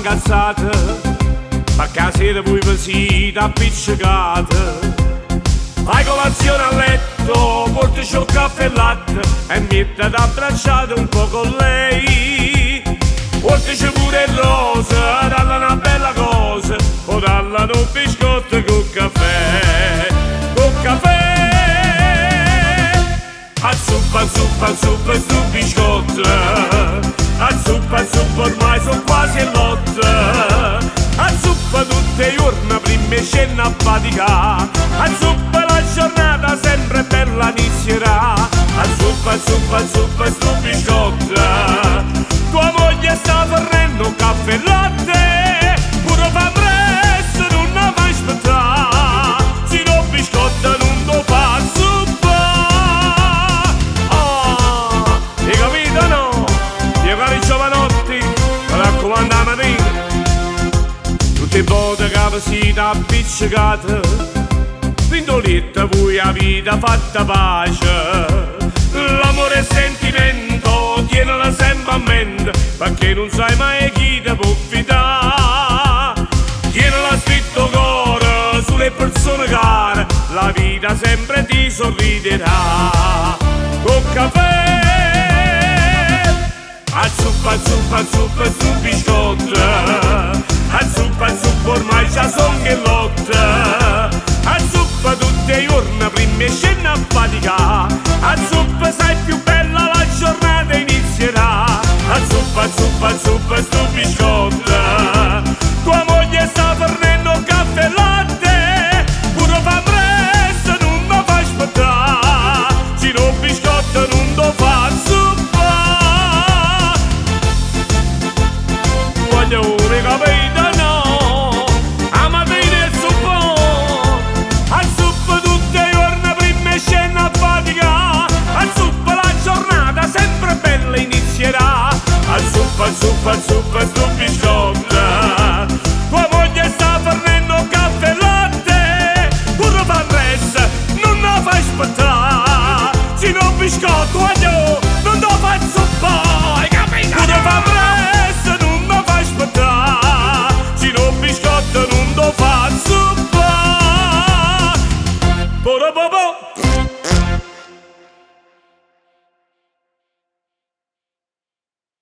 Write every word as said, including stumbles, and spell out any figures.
incazzata, perché a sera voi vi siete appiccicate. Fai colazione a letto, portaci un caffè e latte e mettete abbracciate un po' con lei. Portaci pure il rosa, dalla una bella cosa, o dalla un biscotto con caffè, con caffè. A zuppa, a zuppa, a zuppa, stu biscotto, a zuppa, a zuppa, ormai sono quasi in lotta. A zuppa tutte i giorni, prima scena a faticare, a zuppa la giornata sempre bella inizierà. A zuppa, a zuppa, a zuppa, stu biscotto, tua moglie sta fornendo un caffè e latte, pure fa presto, non la mai aspettare, se no biscotto non lo fa zuppa. Ah, hai capito no? Io cari giovanotti, mi raccomando a mattina, tutte le volte che vi siete appiccicate, pindoletta voi a vita fatta pace. L'amore e il sentimento tienila sempre a mente, perché non sai mai chi ti può fidare. Tienila scritto cuore sulle persone care, la vita sempre ti sorriderà. Con caffè, a zuppa, a zuppa, a zuppa, su biscotto, a zuppa, a zuppa, ormai già son che lotta. A zuppa tutte i giorni, prima scena a faticare, a zuppa sai più bella la giornata inizierà. A zuppa, a zuppa, a zuppa, stu biscotto,